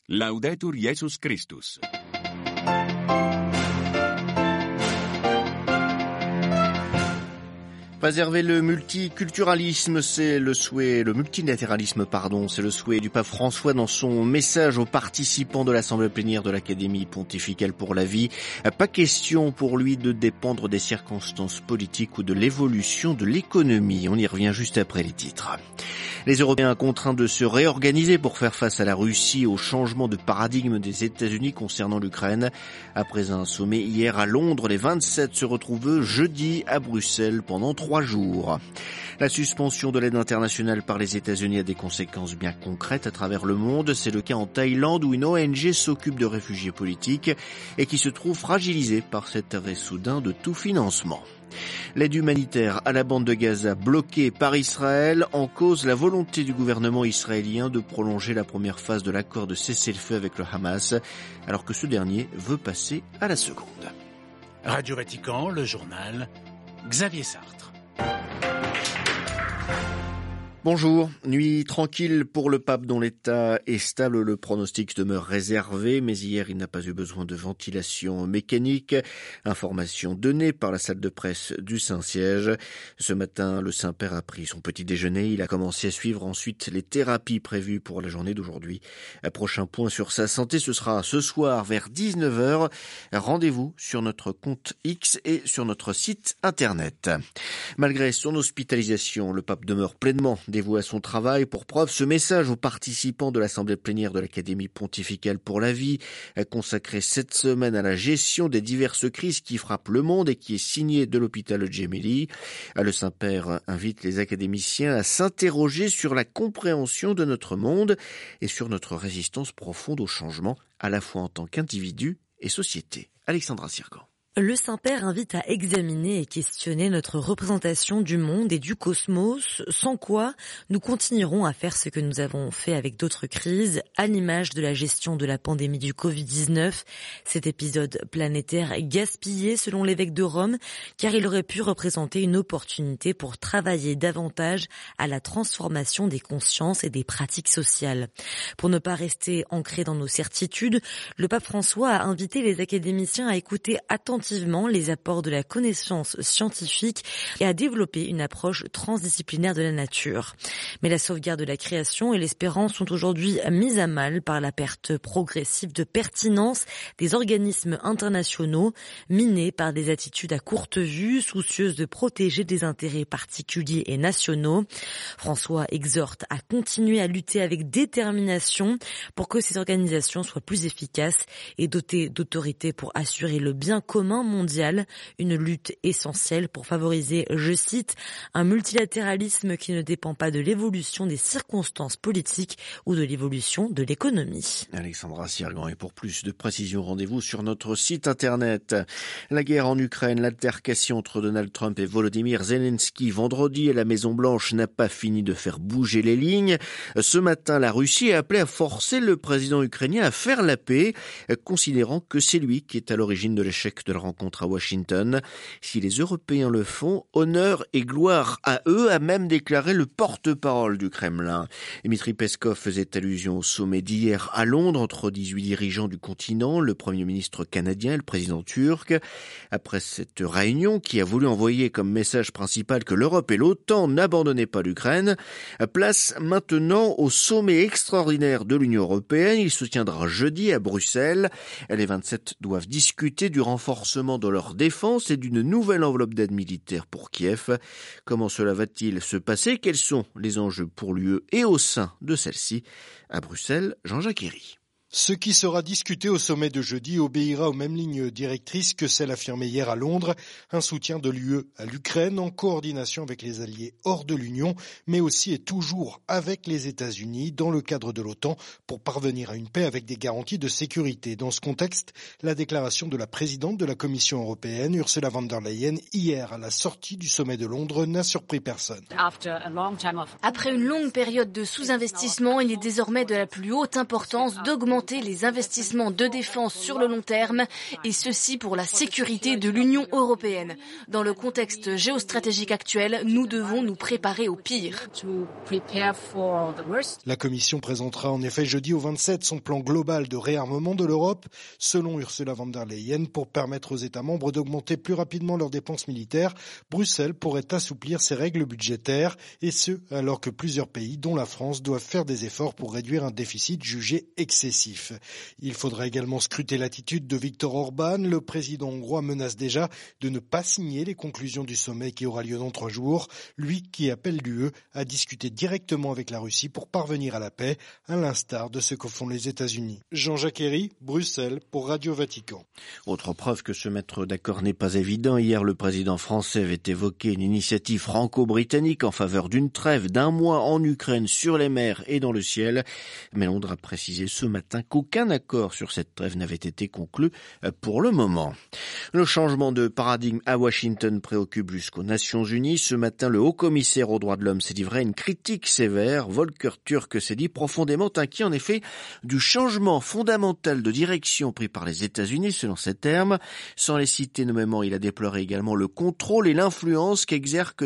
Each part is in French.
Laudetur Jesus Christus. Préserver le multiculturalisme, c'est le souhait, le multilatéralisme, c'est le souhait du pape François dans son message aux participants de l'Assemblée plénière de l'Académie pontificale pour la vie. Pas question pour lui de dépendre des circonstances politiques ou de l'évolution de l'économie. On y revient juste après les titres. Les Européens contraints de se réorganiser pour faire face à la Russie, au changement de paradigme des États-Unis concernant l'Ukraine. Après un sommet hier à Londres, les 27 se retrouvent jeudi à Bruxelles pendant 3 jours. La suspension de l'aide internationale par les États-Unis a des conséquences bien concrètes à travers le monde. C'est le cas en Thaïlande où une ONG s'occupe de réfugiés politiques et qui se trouve fragilisée par cet arrêt soudain de tout financement. L'aide humanitaire à la bande de Gaza bloquée par Israël, en cause la volonté du gouvernement israélien de prolonger la première phase de l'accord de cessez-le-feu avec le Hamas, alors que ce dernier veut passer à la seconde. Radio Vatican, le journal, Xavier Sartre. Bonjour. Nuit tranquille pour le pape dont l'état est stable. Le pronostic demeure réservé, mais hier il n'a pas eu besoin de ventilation mécanique. Information donnée par la salle de presse du Saint-Siège. Ce matin, le Saint-Père a pris son petit déjeuner. Il a commencé à suivre ensuite les thérapies prévues pour la journée d'aujourd'hui. Prochain point sur sa santé, ce sera ce soir vers 19h. Rendez-vous sur notre compte X et sur notre site internet. Malgré son hospitalisation, le pape demeure pleinement dévoué à son travail. Pour preuve, ce message aux participants de l'Assemblée plénière de l'Académie pontificale pour la vie, consacré cette semaine à la gestion des diverses crises qui frappent le monde et qui est signé de l'hôpital Gemelli. Le Saint-Père invite les académiciens à s'interroger sur la compréhension de notre monde et sur notre résistance profonde au changement, à la fois en tant qu'individu et société. Alexandra Sirgan. Le Saint-Père invite à examiner et questionner notre représentation du monde et du cosmos, sans quoi nous continuerons à faire ce que nous avons fait avec d'autres crises, à l'image de la gestion de la pandémie du Covid-19, cet épisode planétaire gaspillé selon l'évêque de Rome, car il aurait pu représenter une opportunité pour travailler davantage à la transformation des consciences et des pratiques sociales. Pour ne pas rester ancré dans nos certitudes, le pape François a invité les académiciens à écouter attentivement les apports de la connaissance scientifique et à développer une approche transdisciplinaire de la nature. Mais la sauvegarde de la création et l'espérance sont aujourd'hui mises à mal par la perte progressive de pertinence des organismes internationaux, minés par des attitudes à courte vue, soucieuses de protéger des intérêts particuliers et nationaux. François exhorte à continuer à lutter avec détermination pour que ces organisations soient plus efficaces et dotées d'autorité pour assurer le bien commun mondial, une lutte essentielle pour favoriser, je cite, un multilatéralisme qui ne dépend pas de l'évolution des circonstances politiques ou de l'évolution de l'économie. Alexandra Sirgan, et pour plus de précisions, rendez-vous sur notre site internet. La guerre en Ukraine, l'altercation entre Donald Trump et Volodymyr Zelensky vendredi à la Maison-Blanche n'a pas fini de faire bouger les lignes. Ce matin, la Russie a appelé à forcer le président ukrainien à faire la paix, considérant que c'est lui qui est à l'origine de l'échec de la rencontre à Washington. Si les Européens le font, honneur et gloire à eux, a même déclaré le porte-parole du Kremlin. Dmitri Peskov faisait allusion au sommet d'hier à Londres entre 18 dirigeants du continent, le Premier ministre canadien et le président turc. Après cette réunion qui a voulu envoyer comme message principal que l'Europe et l'OTAN n'abandonnaient pas l'Ukraine, place maintenant au sommet extraordinaire de l'Union européenne. Il se tiendra jeudi à Bruxelles. Les 27 doivent discuter du renforcement de leur défense et d'une nouvelle enveloppe d'aide militaire pour Kiev. Comment cela va-t-il se passer? Quels sont les enjeux pour l'UE et au sein de celle-ci? À Bruxelles, Jean-Jacques Herry. Ce qui sera discuté au sommet de jeudi obéira aux mêmes lignes directrices que celles affirmées hier à Londres. Un soutien de l'UE à l'Ukraine en coordination avec les alliés hors de l'Union, mais aussi et toujours avec les États-Unis dans le cadre de l'OTAN pour parvenir à une paix avec des garanties de sécurité. Dans ce contexte, la déclaration de la présidente de la Commission européenne, Ursula von der Leyen, hier à la sortie du sommet de Londres n'a surpris personne. Après une longue période de sous-investissement, il est désormais de la plus haute importance d'augmenter augmenter les investissements de défense sur le long terme, et ceci pour la sécurité de l'Union européenne. Dans le contexte géostratégique actuel, nous devons nous préparer au pire. La Commission présentera en effet jeudi au 27 son plan global de réarmement de l'Europe, selon Ursula von der Leyen, pour permettre aux États membres d'augmenter plus rapidement leurs dépenses militaires. Bruxelles pourrait assouplir ses règles budgétaires, et ce, alors que plusieurs pays, dont la France, doivent faire des efforts pour réduire un déficit jugé excessif. Il faudra également scruter l'attitude de Viktor Orban. Le président hongrois menace déjà de ne pas signer les conclusions du sommet qui aura lieu dans 3 jours, lui qui appelle l'UE à discuter directement avec la Russie pour parvenir à la paix, à l'instar de ce que font les États-Unis. Jean-Jacques Herry, Bruxelles, pour Radio Vatican. Autre preuve que se mettre d'accord n'est pas évident. Hier, le président français avait évoqué une initiative franco-britannique en faveur d'une trêve d'1 mois en Ukraine sur les mers et dans le ciel. Mais Londres a précisé ce matin qu'aucun accord sur cette trêve n'avait été conclu pour le moment. Le changement de paradigme à Washington préoccupe jusqu'aux Nations Unies. Ce matin, le haut-commissaire aux droits de l'homme s'est livré à une critique sévère. Volker Türk s'est dit profondément inquiet en effet du changement fondamental de direction pris par les États-Unis, selon ses termes. Sans les citer nommément, il a déploré également le contrôle et l'influence qu'exercent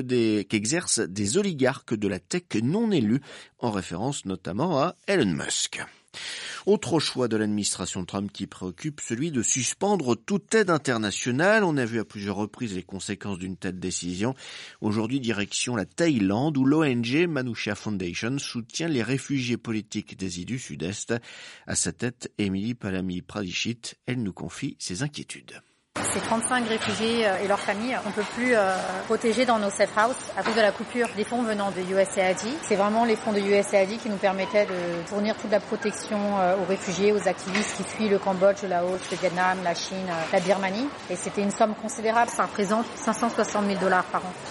des oligarques de la tech non élus, en référence notamment à Elon Musk. Autre choix de l'administration Trump qui préoccupe, celui de suspendre toute aide internationale. On a vu à plusieurs reprises les conséquences d'une telle décision. Aujourd'hui, direction la Thaïlande, où l'ONG Manusha Foundation soutient les réfugiés politiques des îles du Sud-Est. À sa tête, Émilie Palami-Pradishit, elle nous confie ses inquiétudes. Ces 35 réfugiés et leurs familles, on ne peut plus protéger dans nos safe houses à cause de la coupure des fonds venant de USAID. C'est vraiment les fonds de USAID qui nous permettaient de fournir toute la protection aux réfugiés, aux activistes qui fuient le Cambodge, le Laos, le Vietnam, la Chine, la Birmanie. Et c'était une somme considérable. Ça représente $560 000 par an,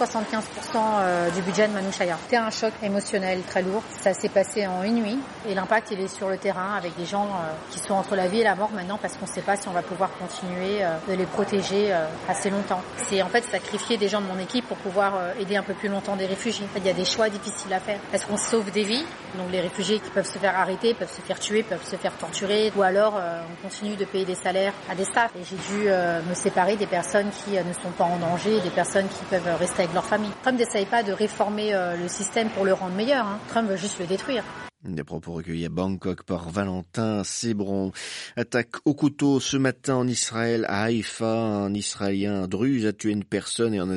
75% du budget de Manushaya. C'était un choc émotionnel très lourd. Ça s'est passé en une nuit et l'impact il est sur le terrain avec des gens qui sont entre la vie et la mort maintenant parce qu'on ne sait pas si on va pouvoir continuer de les protéger assez longtemps. C'est en fait sacrifier des gens de mon équipe pour pouvoir aider un peu plus longtemps des réfugiés. En fait, il y a des choix difficiles à faire. Est-ce qu'on sauve des vies? Donc les réfugiés qui peuvent se faire arrêter, peuvent se faire tuer, peuvent se faire torturer, ou alors on continue de payer des salaires à des staffs. Et j'ai dû me séparer des personnes qui ne sont pas en danger, des personnes qui peuvent rester avec leur famille. Trump n'essaye pas de réformer le système pour le rendre meilleur. Trump veut juste le détruire. Des propos recueillis à Bangkok par Valentin Sébron. Attaque au couteau ce matin en Israël, à Haïfa. Un Israélien druze a tué une personne et en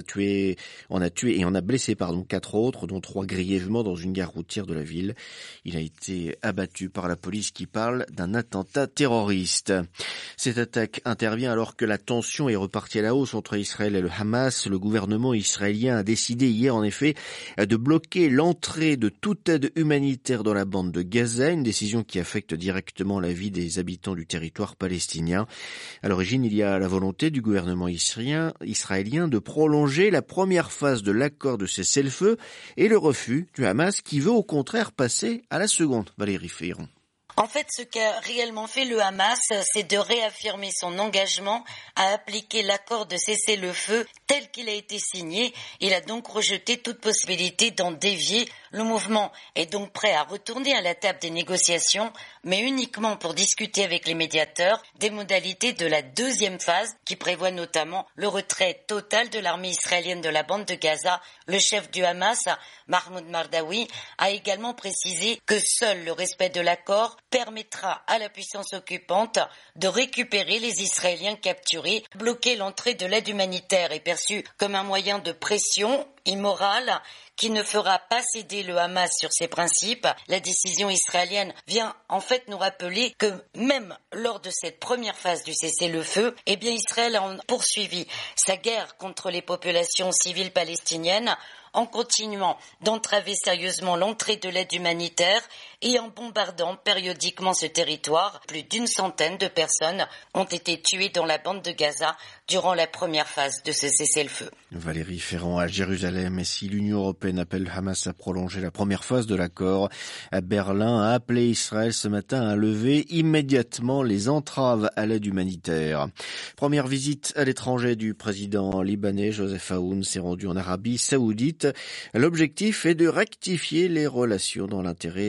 a blessé 4 autres, dont 3 grièvement dans une gare routière de la ville. Il a été abattu par la police qui parle d'un attentat terroriste. Cette attaque intervient alors que la tension est repartie à la hausse entre Israël et le Hamas. Le gouvernement israélien a décidé hier en effet de bloquer l'entrée de toute aide humanitaire dans la bande de Gaza, une décision qui affecte directement la vie des habitants du territoire palestinien. À l'origine, il y a la volonté du gouvernement israélien de prolonger la première phase de l'accord de cessez-le-feu et le refus du Hamas qui veut au contraire passer à la seconde. Valérie Féron. En fait, ce qu'a réellement fait le Hamas, c'est de réaffirmer son engagement à appliquer l'accord de cessez-le-feu tel qu'il a été signé. Il a donc rejeté toute possibilité d'en dévier. Le mouvement est donc prêt à retourner à la table des négociations, mais uniquement pour discuter avec les médiateurs des modalités de la deuxième phase qui prévoit notamment le retrait total de l'armée israélienne de la bande de Gaza. Le chef du Hamas, Mahmoud Mardawi, a également précisé que seul le respect de l'accord permettra à la puissance occupante de récupérer les Israéliens capturés. Bloquer l'entrée de l'aide humanitaire est perçu comme un moyen de pression immorale qui ne fera pas céder le Hamas sur ses principes. La décision israélienne vient en fait nous rappeler que même lors de cette première phase du cessez-le-feu, Israël a poursuivi sa guerre contre les populations civiles palestiniennes en continuant d'entraver sérieusement l'entrée de l'aide humanitaire et en bombardant périodiquement ce territoire. Plus d'100 de personnes ont été tuées dans la bande de Gaza durant la première phase de ce cessez-le-feu. Valérie Ferrand à Jérusalem. Et si l'Union européenne appelle Hamas à prolonger la première phase de l'accord, Berlin a appelé Israël ce matin à lever immédiatement les entraves à l'aide humanitaire. Première visite à l'étranger du président libanais Joseph Aoun s'est rendu en Arabie Saoudite. L'objectif est de rectifier les relations dans l'intérêt de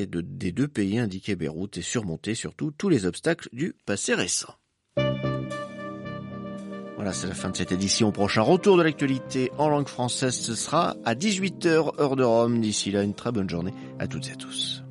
des deux pays, indiquait Beyrouth, et surmonter surtout tous les obstacles du passé récent. Voilà, c'est la fin de cette édition. Prochain retour de l'actualité en langue française, ce sera à 18h, heure de Rome. D'ici là, une très bonne journée à toutes et à tous.